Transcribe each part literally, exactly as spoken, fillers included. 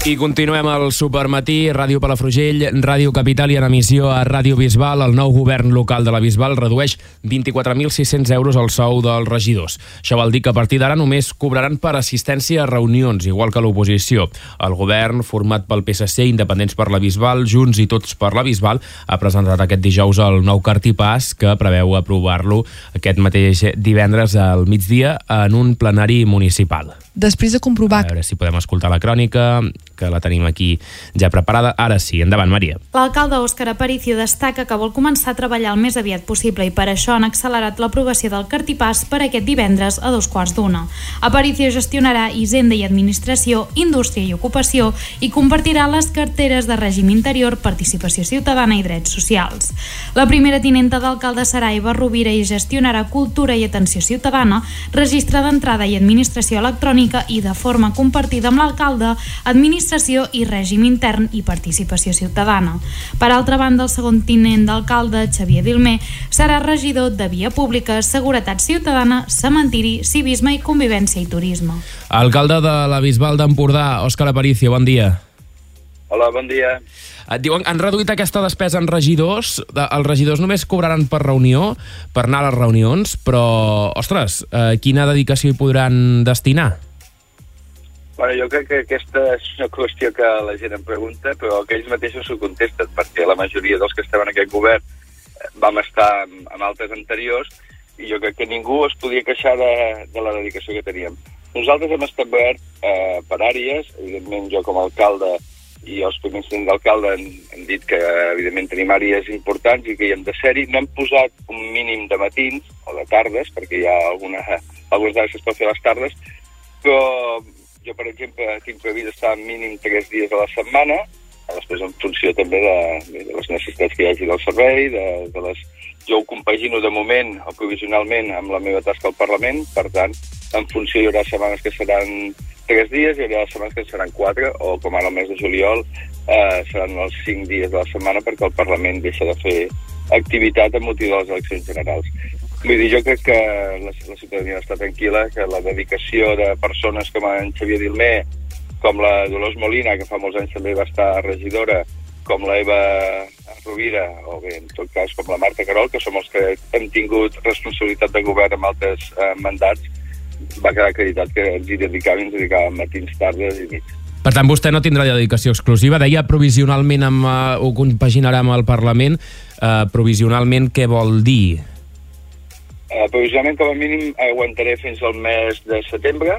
I continuem al Supermatí, Ràdio Palafrugell, Ràdio Capital i en emissió a Ràdio Bisbal. El nou govern local de la Bisbal redueix vint-i-quatre mil sis-cents euros el sou dels regidors. Això vol dir que a partir d'ara només cobraran per assistència a reunions, igual que l'oposició. El govern, format pel P S C, Independents per la Bisbal, Junts i Tots per la Bisbal, ha presentat aquest dijous el nou cartipàs que preveu aprovar-lo aquest mateix divendres al migdia en un plenari municipal. Després de comprovar... A veure si podem escoltar la crònica, que la tenim aquí ja preparada. Ara sí, endavant, Maria. L'alcalde Òscar Aparicio destaca que vol començar a treballar el més aviat possible i per això han accelerat l'aprovació del cartipàs per aquest divendres a dos quarts d'una. Aparicio gestionarà Hisenda i Administració, Indústria i Ocupació i compartirà les carteres de Règim Interior, Participació Ciutadana i Drets Socials. La primera tinenta d'alcalde serà Eva Rovira i gestionarà Cultura i Atenció Ciutadana, Registre d'Entrada i Administració Electrònica i de forma compartida amb l'alcalde, Administració i Règim Intern i Participació Ciutadana. Per altra banda, el segon tinent d'alcalde, Xavier Dilmé, serà regidor de Via Pública, Seguretat Ciutadana, Cementiri, Civisme i Convivència i Turisme. Alcalde de la Bisbal d'Empordà, Òscar Aparicio, bon dia. Hola, bon dia. Et diuen, han reduït aquesta despesa en regidors. Els regidors només cobraran per reunió, per anar a les reunions, però, ostres, eh, quina dedicació hi podran destinar? Bueno, jo crec que aquesta és una qüestió que la gent em pregunta, però que ells mateixos s'ho contesten, perquè la majoria dels que estem en aquest govern vam estar en altres anteriors i jo crec que ningú es podia queixar de, de la dedicació que teníem. Nosaltres hem establert eh, per àrees, evidentment jo com a alcalde i els primers tinents d'alcalde han, han dit que evidentment tenim àrees importants i que hi hem de ser-hi. No hem posat un mínim de matins o de tardes, perquè hi ha alguna, algunes dades que es pot fer a les tardes, però jo, per exemple, tinc previst estar mínim tres dies a la setmana, després en funció també de, de les necessitats que hi hagi del servei, de, de les... jo ho compagino de moment o provisionalment amb la meva tasca al Parlament, per tant, en funció hi haurà setmanes que seran tres dies, hi haurà setmanes que seran quatre, o com ara el mes de juliol eh, seran els cinc dies de la setmana perquè el Parlament deixa de fer activitat amb motiu de les eleccions generals. Vull dir, jo crec que la, la ciutadania està tranquil·la, que la dedicació de persones com en Xavier Dilmé, com la Dolors Molina, que fa molts anys també va estar regidora, com la Eva Rovira, o bé, en tot cas, com la Marta Carol, que som els que hem tingut responsabilitat de govern amb altres eh, mandats, va quedar acreditat que ens hi dedicàvem, ens dedicàvem matins, tardes i nits. Per tant, vostè no tindrà dedicació exclusiva. Deia provisionalment, amb, uh, ho compaginarà amb el Parlament. Uh, provisionalment, què vol dir? Uh, provisionalment, com a mínim, aguantaré fins al mes de setembre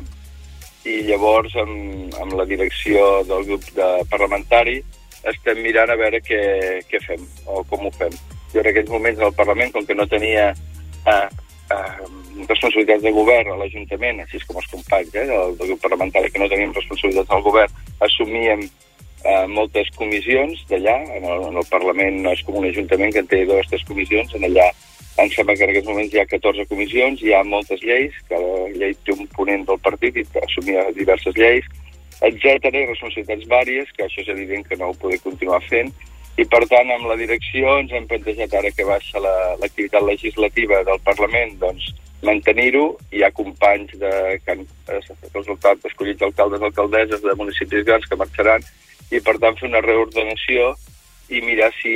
i llavors, amb, amb la direcció del grup de parlamentari, estem mirant a veure què, què fem o com ho fem. Jo en aquests moments al Parlament, com que no tenia uh, uh, responsabilitats de govern a l'Ajuntament, així com els companys eh, del, del grup parlamentari que no teníem responsabilitats al govern, assumíem uh, moltes comissions d'allà. En, en el Parlament no és com un ajuntament que en té dues o tres comissions, en allà em sembla que en aquests moments hi ha catorze comissions, hi ha moltes lleis, cada llei té un ponent del partit i assumia diverses lleis, etcètera, i responsabilitats vàries, que això és evident que no ho podem continuar fent, i per tant amb la direcció ens hem plantejat ara que baixa l'activitat la, legislativa del Parlament, doncs mantenir-ho. Hi ha companys de, que han resultat escollits alcaldes i alcaldesses de municipis grans que marxaran, i per tant fer una reordenació i mirar si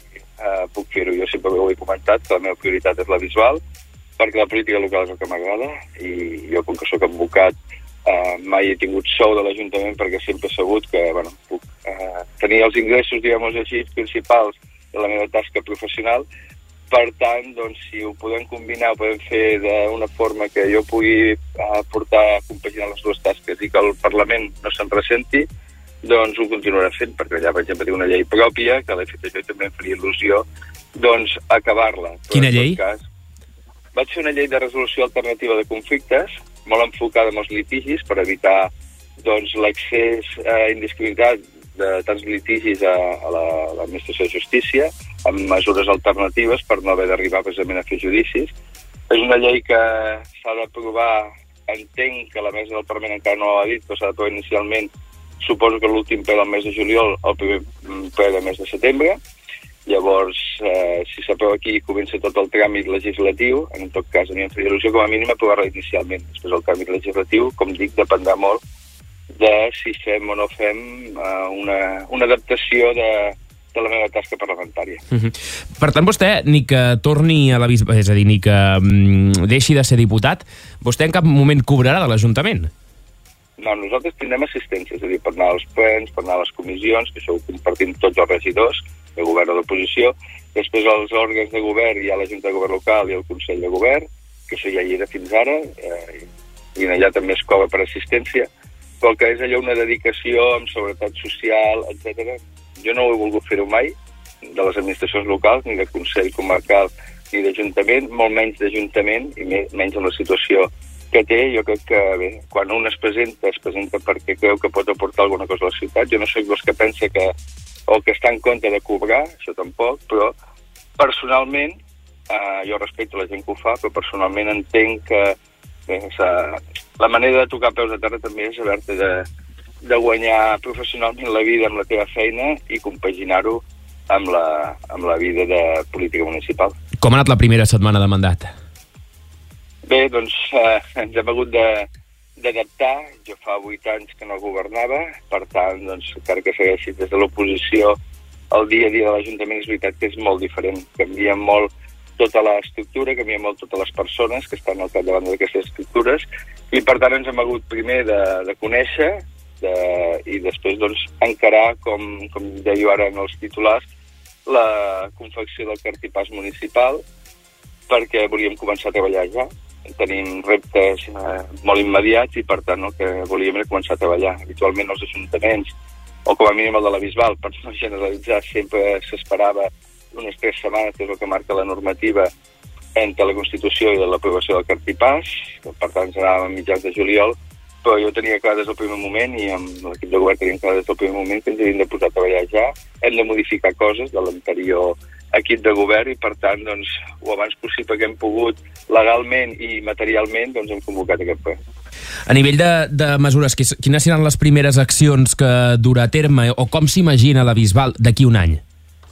Uh, puc fer-ho. Jo sempre ho he comentat, que la meva prioritat és la Bisbal, perquè la política local és el que m'agrada, i jo, com que soc advocat, uh, mai he tingut sou de l'Ajuntament perquè sempre he sabut que bueno, puc uh, tenir els ingressos, diguem-ho així, principals de la meva tasca professional. Per tant, doncs, si ho podem combinar, ho podem fer d'una forma que jo pugui uh, portar a compaginar les dues tasques i que el Parlament no se'n ressenti, doncs ho continuarà fent, perquè allà, per exemple, té una llei pròpia, que l'he fet això i també em faria il·lusió, doncs acabar-la. Quina llei? Cas, vaig fer una llei de resolució alternativa de conflictes, molt enfocada en els litigis, per evitar doncs, l'accés eh, indiscriminat de tants litigis a, a l'administració de justícia, amb mesures alternatives per no haver d'arribar precisament a fer judicis. És una llei que s'ha d'aprovar, entenc que la mesa del Parlament encara no ho ha dit, però s'ha d'aprovar inicialment, suposo que l'últim ple del mes de juliol, el primer ple del mes de setembre. Llavors, eh, si s'aprova aquí, comença tot el tràmit legislatiu. En tot cas, a mi em faria il·lusió com a mínim aprovar-la inicialment. Després el tràmit legislatiu, com dic, dependrà molt de si fem o no fem uh, una, una adaptació de, de la meva tasca parlamentària. Uh-huh. Per tant, vostè, ni que torni a la bisbal, és a dir, ni que um, deixi de ser diputat, vostè en cap moment cobrarà de l'Ajuntament? No, nosaltres tindrem assistència, és a dir, per anar als plens, per anar a les comissions, que això ho compartim tots els regidors, de govern o d'oposició. Després els òrgans de govern, hi ha la Junta de Govern Local i el Consell de Govern, que això ja hi era fins ara, eh, i allà també es cobra per assistència, però que és allò una dedicació amb seguretat social, etcètera. Jo no ho he volgut fer-ho mai, de les administracions locals, ni de Consell Comarcal, ni d'Ajuntament, molt menys d'Ajuntament, i menys en la situació que té. Jo crec que, bé, quan un es presenta, es presenta perquè creu que pot aportar alguna cosa a la ciutat. Jo no soc dels que pensa que, o que està en compte de cobrar, això tampoc, però personalment, eh, jo respecto la gent que ho fa, però personalment entenc que bé, la manera de tocar peus a terra també és haver-te de, de guanyar professionalment la vida amb la teva feina i compaginar-ho amb la, amb la vida de política municipal. Com ha anat la primera setmana de mandat? Bé, doncs eh, ens hem hagut d'adaptar. Jo fa vuit anys que no governava, per tant, doncs, encara que segueixi des de l'oposició, el dia a dia de l'Ajuntament és veritat que és molt diferent. Canvia molt tota l'estructura, canvia molt totes les persones que estan al capdavant d'aquestes estructures, i per tant ens hem hagut primer de, de conèixer de, i després doncs, encarar, com, com dèieu ara en els titulars, la confecció del cartipàs municipal, perquè volíem començar a treballar ja. Tenim reptes eh, molt immediats i, per tant, el que volíem era començar a treballar. Habitualment els ajuntaments, o com a mínim el de la Bisbal, per no generalitzar, sempre s'esperava unes tres setmanes, que és el que marca la normativa, entre la Constitució i l'aprovació del cartipàs. Per tant, ens anàvem a mitjans de juliol, però jo tenia clar des del primer moment, i amb l'equip de govern teníem clar des del primer moment, que ens havíem de posar a treballar ja. Hem de modificar coses de l'anterior equip de govern i, per tant, doncs, o abans possible que hem pogut legalment i materialment, doncs hem convocat aquest ple. A nivell de, de mesures, quines seran les primeres accions que durà a terme o com s'imagina la Bisbal d'aquí un any?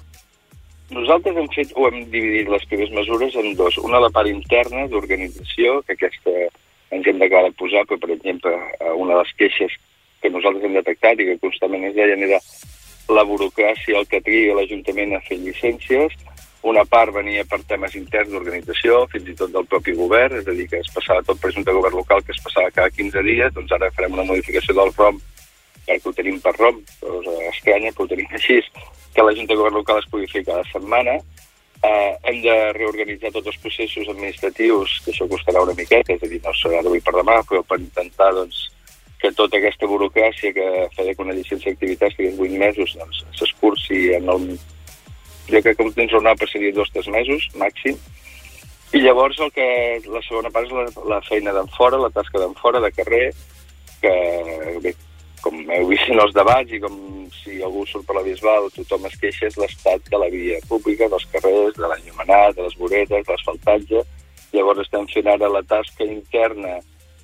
Nosaltres hem fet, o hem dividit les primeres mesures en dos. Una, la part interna d'organització, que aquesta ens hem d'acabar de posar, però, per exemple, una de les queixes que nosaltres hem detectat i que constantment es deien era la burocràcia, el que triga l'Ajuntament a fer llicències. Una part venia per temes interns d'organització, fins i tot del propi govern, és a dir, que es passava tot per Junta de Govern Local, que es passava cada quinze dies, doncs ara farem una modificació del R O M, perquè ho tenim per R O M, però és estranya que ho tenim així, que la Junta de Govern Local es pugui fer cada setmana. Eh, hem de reorganitzar tots els processos administratius, que això costarà una miqueta, és a dir, no serà d'avui per demà, però per intentar, doncs, que tota aquesta burocràcia que feia que una llicència d'activitats que vuit mesos doncs, s'escurci en el... Jo crec que un temps raonable seria dos o tres mesos, màxim. I llavors el que la segona part és la, la feina d'en fora, la tasca d'en fora, de carrer, que bé, com heu vist en els debats i com si algú surt per la Bisbal, tothom es queixa, és l'estat de la via pública, dels carrers, de l'enllumenat, de les voretes, de l'asfaltatge. Llavors estem fent ara la tasca interna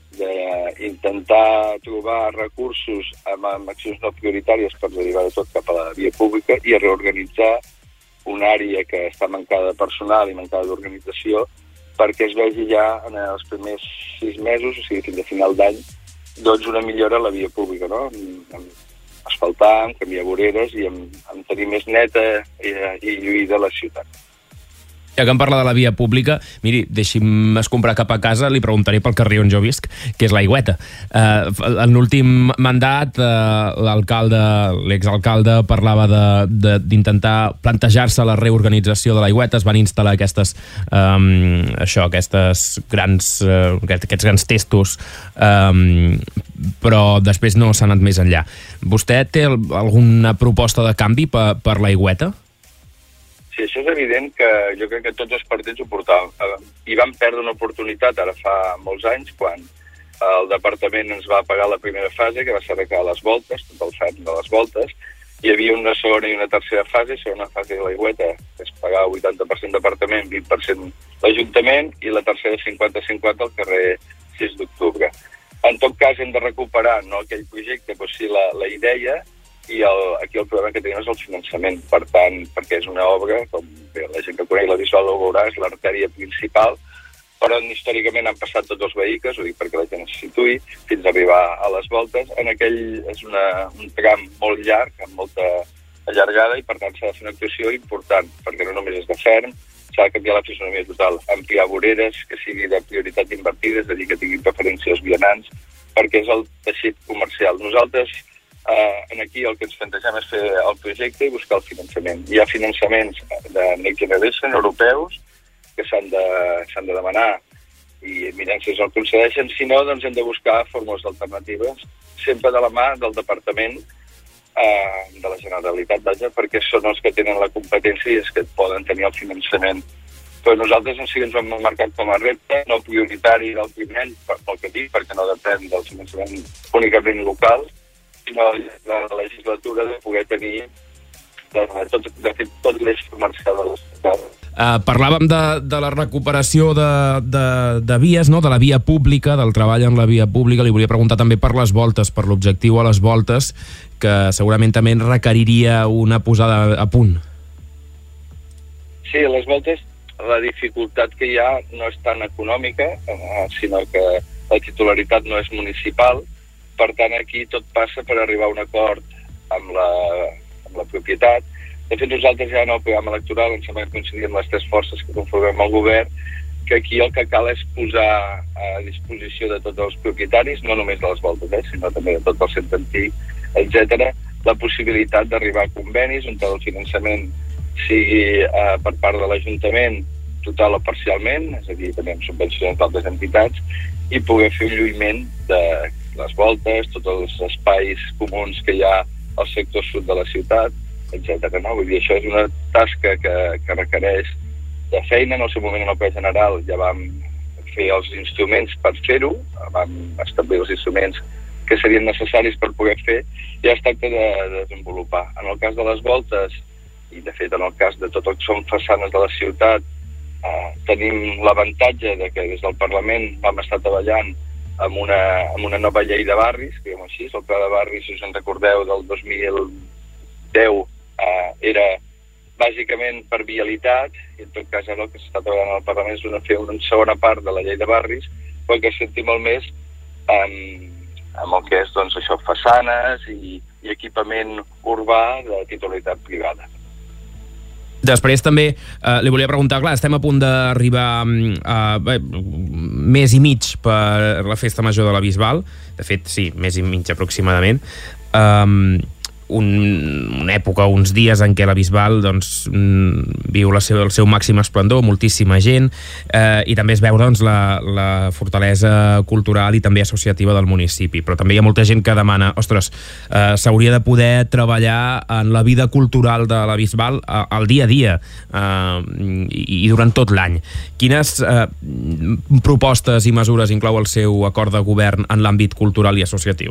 d'intentar trobar recursos amb, amb accions no prioritàries per derivar de tot cap a la via pública i a reorganitzar una àrea que està mancada de personal i mancada d'organització perquè es vegi ja en els primers sis mesos, o sigui, fins a final d'any, doncs una millora a la via pública, no? Amb, amb asfaltar, amb canviar voreres i amb, amb tenir més neta i, i lluïda la ciutat. Ja que em parla de la via pública, miri, deixi'm comprar cap a casa, li preguntaré pel carrer on jo visc, que és l'Aigüeta. Eh, en l'últim mandat, eh, l'alcalde, l'exalcalde parlava d'intentar plantejar-se la reorganització de l'Aigüeta, es van instal·lar aquestes, eh, això, aquestes grans, eh, aquests grans testos, eh, però després no s'ha anat més enllà. Vostè té alguna proposta de canvi per, per l'Aigüeta? Sí, això és evident que jo crec que tots els partits ho portaven. I vam perdre una oportunitat ara fa molts anys quan el departament ens va pagar la primera fase, que va ser arreglar les voltes, tot el ferm de les voltes. Hi havia una segona i una tercera fase, segona fase de l'Aigüeta, que es pagava vuitanta per cent departament, vint per cent l'Ajuntament, i la tercera cinquanta cinquanta al carrer sis d'octubre. En tot cas, hem de recuperar no aquell projecte, però sí la, la idea, i el, aquí el problema que tenim és el finançament. Per tant, perquè és una obra, com bé, la gent que coneix la Bisbal ho veurà, és l'artèria principal per on històricament han passat tots els vehicles, ho dic perquè la gent se situï, fins a arribar a les voltes. En aquell és una, un tram molt llarg, amb molta allargada, i per tant s'ha de fer una actuació important, perquè no només és de ferm, s'ha de canviar la fisonomia total, ampliar voreres, que sigui de prioritat invertida, és a dir, que tinguin preferència als vianants, perquè és el teixit comercial. Nosaltres, eh, aquí el que ens plantegem és fer el projecte i buscar el finançament. Hi ha finançaments de Next Generation europeus, que s'han de, s'han de demanar i mirem si els concedeixen. Si no, doncs hem de buscar fórmules alternatives, sempre de la mà del Departament eh, de la Generalitat, vaja, perquè són els que tenen la competència i els que poden tenir el finançament. Però nosaltres sí ens hem marcat com a repte, no prioritari del primer any, pel que dic, perquè no depèn del finançament únicament local, sinó de la legislatura de poder tenir de, de, tot, de fet tot l'eix comercial de la ciutat. Uh, parlàvem de, de la recuperació de, de, de vies, no? De la via pública, del treball en la via pública. Li volia preguntar també per les voltes, per l'objectiu a les voltes, que segurament també requeriria una posada a punt. Sí, a les voltes la dificultat que hi ha no és tan econòmica, eh, sinó que la titularitat no és municipal. Per tant, aquí tot passa per arribar a un acord amb la, amb la propietat. De fet, nosaltres ja en el programa electoral ens sembla que coincidim les tres forces que conformem el govern, que aquí el que cal és posar a disposició de tots els propietaris, no només de les voltes, eh, sinó també de tot el centre antic, etcètera, la possibilitat d'arribar a convenis on el finançament sigui eh, per part de l'Ajuntament total o parcialment, és a dir, també amb subvencions d'altres entitats, i poder fer un lluïment de les voltes, tots els espais comuns que hi ha al sector sud de la ciutat, etcètera. No? Vull dir, això és una tasca que, que requereix de feina. En el seu moment, en el ple general, ja vam fer els instruments per fer-ho, vam establir els instruments que serien necessaris per poder fer, i ja es tracta de, de desenvolupar. En el cas de les voltes, i de fet en el cas de tot el que són façanes de la ciutat, eh, tenim l'avantatge de que des del Parlament vam estar treballant amb una, amb una nova llei de barris, diguem així, el pla de barris, si us en recordeu, del dos mil deu, eh, era bàsicament per vialitat, i en tot cas ara el que s'està treballant al Parlament és una, fer una segona part de la llei de barris, però que sentim molt més amb, amb el que és, doncs, això, façanes i, i equipament urbà de titularitat privada. Després també eh, li volia preguntar, clar, estem a punt d'arribar a eh, mes i mig per la festa major de la Bisbal, de fet, sí, mes i mig aproximadament, um, un, una època, uns dies en què la Bisbal doncs, viu la seu, el seu màxim esplendor, moltíssima gent, eh, i també es veu doncs, la, la fortalesa cultural i també associativa del municipi. Però també hi ha molta gent que demana, ostres, eh, s'hauria de poder treballar en la vida cultural de la Bisbal eh, al dia a dia eh, i, i durant tot l'any. Quines eh, propostes i mesures inclou el seu acord de govern en l'àmbit cultural i associatiu?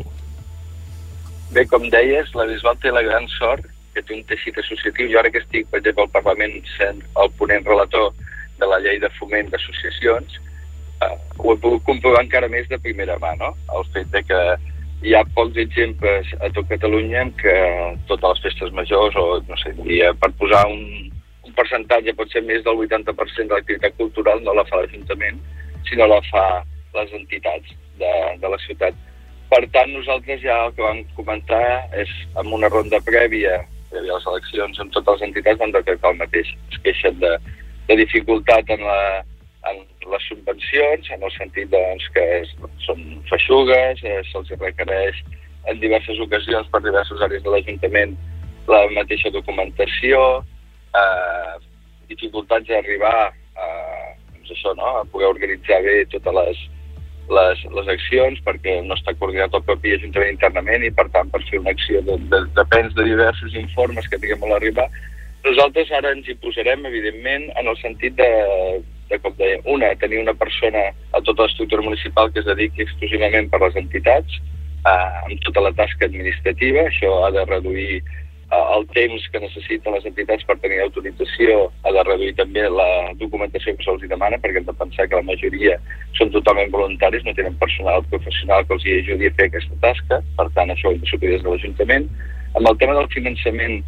Bé, com deies, la Bisbal té la gran sort que té un teixit associatiu. Jo ara que estic, per exemple, al Parlament sent el ponent relator de la llei de foment d'associacions, eh, ho he pogut comprovar encara més de primera mà, no? El fet de que hi ha pocs exemples a tot Catalunya en què totes les festes majors, o no sé, diria, per posar un, un percentatge, pot ser més del vuitanta per cent de l'activitat cultural, no la fa l'Ajuntament, sinó la fa les entitats de, de la ciutat. Per tant, nosaltres ja el que vam comentar és, amb una ronda prèvia, prèvia a les eleccions, amb totes les entitats van detectar el mateix. Es queixen de, de dificultat en, la, en les subvencions, en el sentit doncs, que és, són feixugues, eh, se'ls requereix en diverses ocasions per diverses àrees de l'Ajuntament la mateixa documentació, eh, dificultats d'arribar a, doncs això, no? A poder organitzar bé totes les Les, les accions, perquè no està coordinat el propi Ajuntament internament i, per tant, per fer una acció de, de, depèn de diversos informes que tinguem a l'arribar. Nosaltres ara ens hi posarem, evidentment, en el sentit de, de com deia, una, tenir una persona a tota l'estructura municipal que es dediqui exclusivament per les entitats, eh, amb tota la tasca administrativa. Això ha de reduir eh, el temps que necessiten les entitats per tenir autorització, ha de reduir també la documentació que se'ls demana, perquè hem de pensar que la majoria són totalment voluntaris, no tenen personal professional que els hi ajudi a fer aquesta tasca. Per tant, això ho hem de suplir des de l'Ajuntament. Amb el tema del finançament,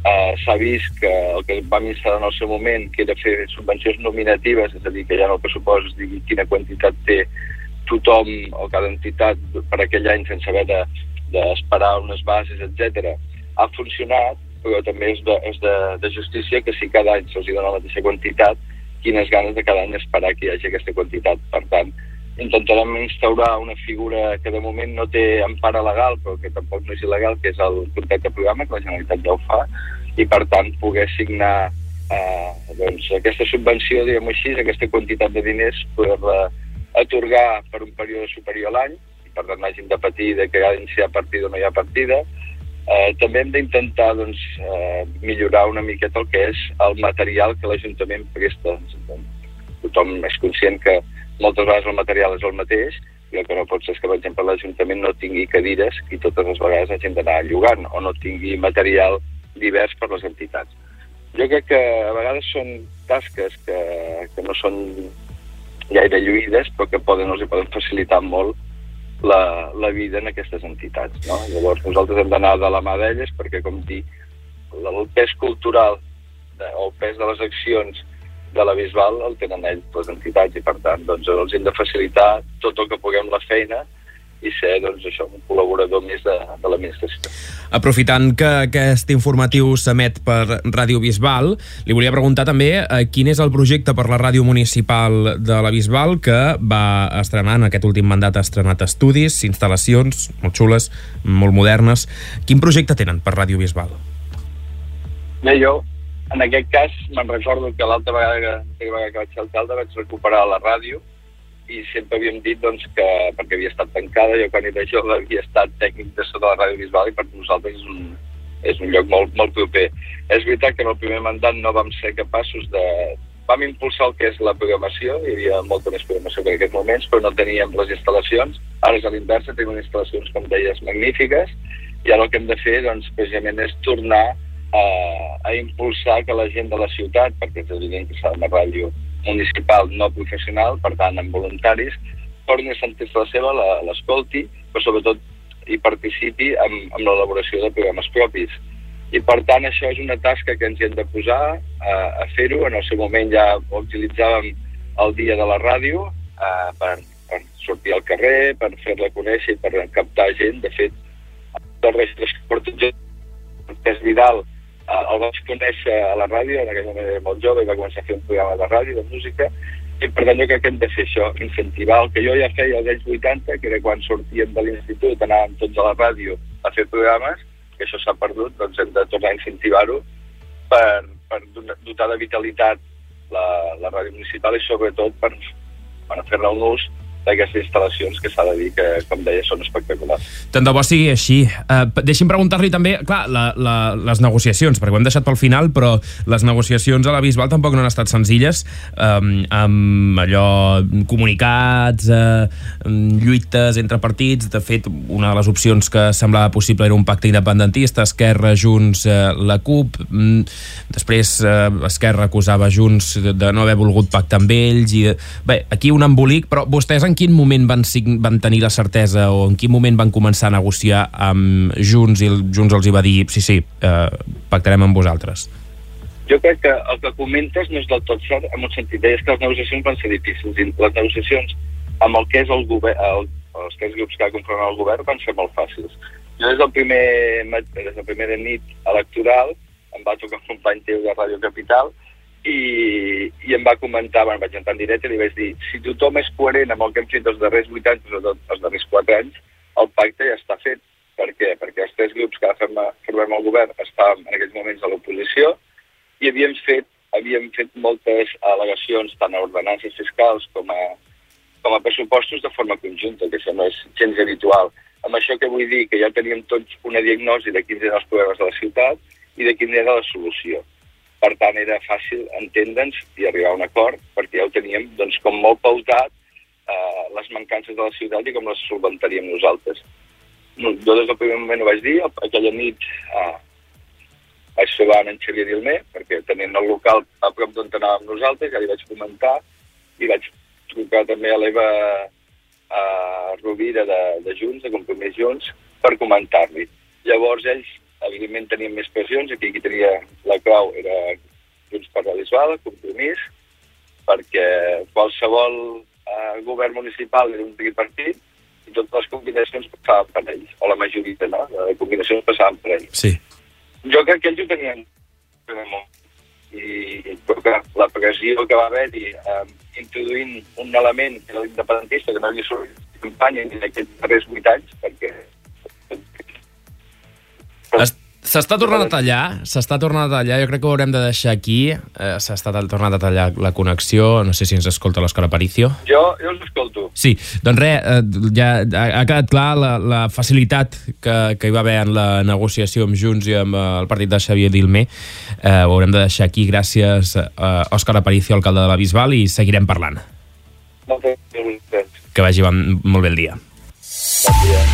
Uh, s'ha vist que el que vam instal·lar en el seu moment, que era fer subvencions nominatives, és a dir, que ja en el pressupost es digui quina quantitat té tothom o cada entitat per aquell any sense haver d'esperar de, unes bases, etcètera, ha funcionat, però també és de, és de, de justícia que si cada any se'ls dona la mateixa quantitat, quines ganes de cada any esperar que hi hagi aquesta quantitat. Per tant, intentarem instaurar una figura que de moment no té empara legal, però que tampoc no és il·legal, que és el contracte de programa, que la Generalitat ja ho fa, i per tant poder signar eh, doncs, aquesta subvenció, diguem-ho així, aquesta quantitat de diners, poder-la atorgar per un període superior a l'any, i per tant no hàgim de patir de que si hi ha partida o no hi ha partida. Eh, també hem d'intentar doncs, eh, millorar una miqueta el que és el material que l'Ajuntament presta. Tothom és conscient que moltes vegades el material és el mateix, i el que no pot ser és que, per exemple, l'Ajuntament no tingui cadires i totes les vegades hagin d'anar llogant, o no tingui material divers per les entitats. Jo crec que a vegades són tasques que, que no són gaire lluïdes, però que poden, els poden facilitar molt la, la vida en aquestes entitats. No? Llavors nosaltres hem d'anar de la mà d'elles perquè, com dic, el pes cultural de, o el pes de les accions de la Bisbal el tenen ells, les entitats, i per tant doncs, els hem de facilitar tot el que puguem la feina i ser doncs, això, un col·laborador més de, de l'administració. Aprofitant que aquest informatiu s'emet per Ràdio Bisbal, li volia preguntar també eh, quin és el projecte per la ràdio municipal de la Bisbal, que va estrenar en aquest últim mandat, ha estrenat estudis, instal·lacions molt xules, molt modernes. Quin projecte tenen per Ràdio Bisbal? Bé, jo en aquest cas, me'n recordo que l'altra vegada, vegada que vaig ser alcalde vaig recuperar la ràdio i sempre havíem dit doncs, que, perquè havia estat tancada, jo quan era jove havia estat tècnic de sota la Ràdio Bisbal i per nosaltres és un, és un lloc molt, molt proper. És veritat que en el primer mandat no vam ser capaços de... Vam impulsar el que és la programació, hi havia molta més programació que en aquests moments, però no teníem les instal·lacions. Ara és a l'inversa, tenim instal·lacions, com deies, magnífiques, i ara el que hem de fer, doncs, precisament és tornar A, a impulsar que la gent de la ciutat, perquè és evident que s'ha una ràdio municipal no professional, per tant amb voluntaris, torni a sentir-se la seva, l'escolti, però sobretot hi participi en, en l'elaboració de programes propis. I per tant això és una tasca que ens hi hem de posar a, a fer-ho. En el seu moment ja utilitzàvem el dia de la ràdio eh, per, per sortir al carrer, per fer-la conèixer i per captar gent. De fet, el regidor que porta Pes Vidal el vaig conèixer a la ràdio, en aquell moment era molt jove i va començar a fer un programa de ràdio, de música, i per tant jo crec que hem de fer això, incentivar el que jo ja feia als anys vuitanta, que era quan sortíem de l'institut, anàvem tots a la ràdio a fer programes, que això s'ha perdut, doncs hem de tornar a incentivar-ho per, per dotar de vitalitat la, la ràdio municipal i sobretot per, per fer-ne un ús d'aquestes instal·lacions que s'ha de dir que, com deia, són espectaculars. Tant de bo sigui així. Uh, deixi'm preguntar-li també, clar, la, la, les negociacions, perquè ho hem deixat pel final, però les negociacions a la Bisbal tampoc no han estat senzilles, um, amb allò, comunicats, uh, lluites entre partits. De fet, una de les opcions que semblava possible era un pacte independentista, Esquerra, Junts, uh, la CUP. Mm, després uh, Esquerra acusava Junts de, de no haver volgut pactar amb ells. I, bé, aquí un embolic, però vostès en quin moment van, van tenir la certesa o en quin moment van començar a negociar amb Junts i el Junts els hi va dir sí, sí, eh, pactarem amb vosaltres? Jo crec que el que comentes no és del tot cert, en un sentit, és que les negociacions van ser difícils. Les negociacions amb el que és el govern, el, els tres grups que conformen el govern van ser molt fàcils. Jo des del primer, des del primer nit electoral em va tocar un company teu de Ràdio Capital I, i em va comentar, bueno, vaig entrar en directe i li vaig dir, si tothom és coherent amb el que hem fet els darrers vuit anys, els darrers quatre anys, el pacte ja està fet. Per què? Perquè els tres grups que formem el govern estàvem en aquells moments a l'oposició i havíem fet, havíem fet moltes al·legacions tant a ordenances fiscals com a, com a pressupostos de forma conjunta, que això no és gens habitual. Amb això que vull dir que ja teníem tots una diagnosi de quins eren els problemes de la ciutat i de quina era la solució. Per tant, era fàcil entendre'ns i arribar a un acord, perquè ja ho teníem doncs, com molt pautat eh, les mancances de la ciutat i com les solventaríem nosaltres. Jo des del primer moment ho vaig dir, aquella nit eh, vaig trobar en Xavier Dilmer, perquè tenint el local a prop d'on anàvem nosaltres, ja li vaig comentar, i vaig trucar també a l'Eva eh, Rovira de, de Junts, de Compromís Junts, per comentar-li. Llavors ells evidentment teníem més pressions, aquí qui tenia la clau era Junts per la Bisbal, Compromís, perquè qualsevol eh, govern municipal era un tripartit i totes les combinacions passaven per ells, o la majoria, no? Les combinacions passaven per ells. Sí. Jo crec que ells ho tenien molt. I però que la pressió que va haver-hi eh, introduint un element que era l'independentista, que no havia sortit de campanya ni d'aquests darrers vuit anys, perquè... S'està tornant a tallar, s'està tornant a tallar, jo crec que ho haurem de deixar aquí, eh, s'està tornant a tallar la connexió, no sé si ens escolta l'Òscar Aparicio. Jo, jo us escolto. Sí, doncs res, eh, ja ha, ha quedat clar la, la facilitat que, que hi va haver en la negociació amb Junts i amb eh, el partit de Xavier Dilmé. Eh, ho haurem de deixar aquí, gràcies a eh, Òscar Aparicio, alcalde de la Bisbal, i seguirem parlant. Moltes gràcies. Que vagi molt bé el dia. Bon dia.